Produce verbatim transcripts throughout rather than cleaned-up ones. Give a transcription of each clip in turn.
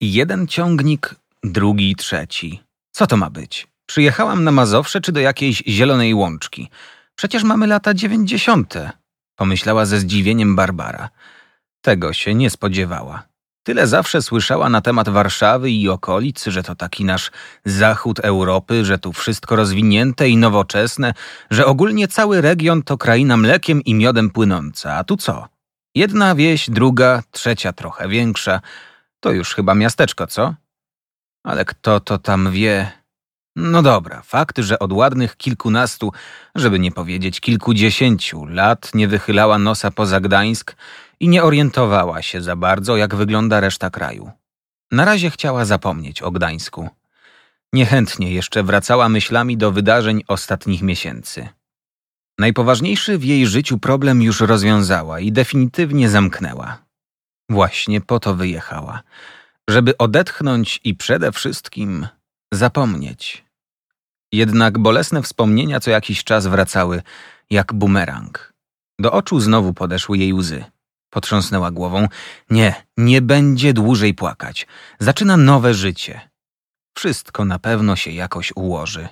Jeden ciągnik, drugi, trzeci. Co to ma być? Przyjechałam na Mazowsze czy do jakiejś zielonej łączki? Przecież mamy lata dziewięćdziesiąte. Pomyślała ze zdziwieniem Barbara. Tego się nie spodziewała. Tyle zawsze słyszała na temat Warszawy i okolic, że to taki nasz zachód Europy, że tu wszystko rozwinięte i nowoczesne, że ogólnie cały region to kraina mlekiem i miodem płynąca. A tu co? Jedna wieś, druga, trzecia trochę większa. To już chyba miasteczko, co? Ale kto to tam wie? No dobra, fakt, że od ładnych kilkunastu, żeby nie powiedzieć kilkudziesięciu lat nie wychylała nosa poza Gdańsk i nie orientowała się za bardzo, jak wygląda reszta kraju. Na razie chciała zapomnieć o Gdańsku. Niechętnie jeszcze wracała myślami do wydarzeń ostatnich miesięcy. Najpoważniejszy w jej życiu problem już rozwiązała i definitywnie zamknęła. Właśnie po to wyjechała, żeby odetchnąć i przede wszystkim zapomnieć. Jednak bolesne wspomnienia co jakiś czas wracały jak bumerang. Do oczu znowu podeszły jej łzy. Potrząsnęła głową. Nie, nie będzie dłużej płakać. Zaczyna nowe życie. Wszystko na pewno się jakoś ułoży.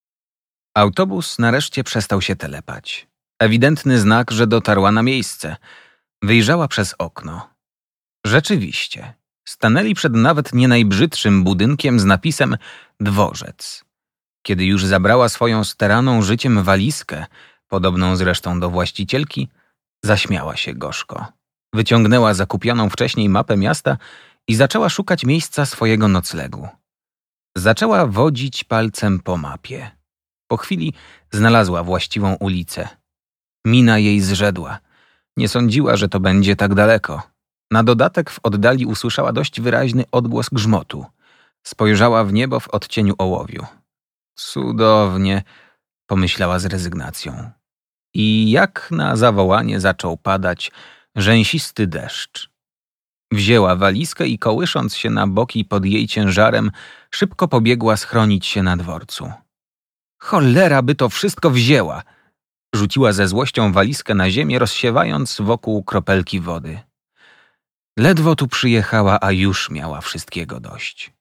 Autobus nareszcie przestał się telepać. Ewidentny znak, że dotarła na miejsce. Wyjrzała przez okno. Rzeczywiście, stanęli przed nawet nie najbrzydszym budynkiem z napisem Dworzec. Kiedy już zabrała swoją steraną życiem walizkę, podobną zresztą do właścicielki, zaśmiała się gorzko. Wyciągnęła zakupioną wcześniej mapę miasta i zaczęła szukać miejsca swojego noclegu. Zaczęła wodzić palcem po mapie. Po chwili znalazła właściwą ulicę. Mina jej zrzedła. Nie sądziła, że to będzie tak daleko. Na dodatek w oddali usłyszała dość wyraźny odgłos grzmotu. Spojrzała w niebo w odcieniu ołowiu. Cudownie, pomyślała z rezygnacją. I jak na zawołanie zaczął padać rzęsisty deszcz. Wzięła walizkę i kołysząc się na boki pod jej ciężarem, szybko pobiegła schronić się na dworcu. Cholera by to wszystko wzięła! Rzuciła ze złością walizkę na ziemię, rozsiewając wokół kropelki wody. Ledwo tu przyjechała, a już miała wszystkiego dość.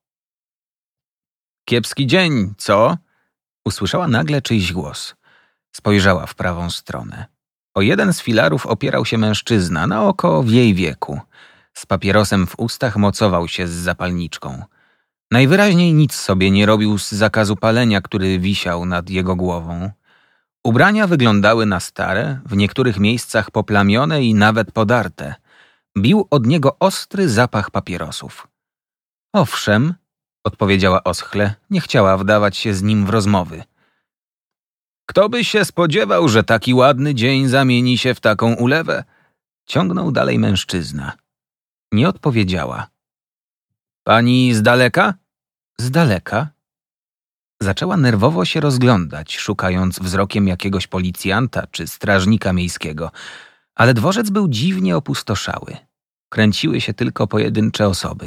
Kiepski dzień, co? Usłyszała nagle czyjś głos. Spojrzała w prawą stronę. O jeden z filarów opierał się mężczyzna, na oko w jej wieku. Z papierosem w ustach mocował się z zapalniczką. Najwyraźniej nic sobie nie robił z zakazu palenia, który wisiał nad jego głową. Ubrania wyglądały na stare, w niektórych miejscach poplamione i nawet podarte. Bił od niego ostry zapach papierosów. Owszem, odpowiedziała oschle, nie chciała wdawać się z nim w rozmowy. Kto by się spodziewał, że taki ładny dzień zamieni się w taką ulewę? Ciągnął dalej mężczyzna. Nie odpowiedziała. Pani z daleka? Z daleka? Zaczęła nerwowo się rozglądać, szukając wzrokiem jakiegoś policjanta czy strażnika miejskiego, ale dworzec był dziwnie opustoszały. Kręciły się tylko pojedyncze osoby.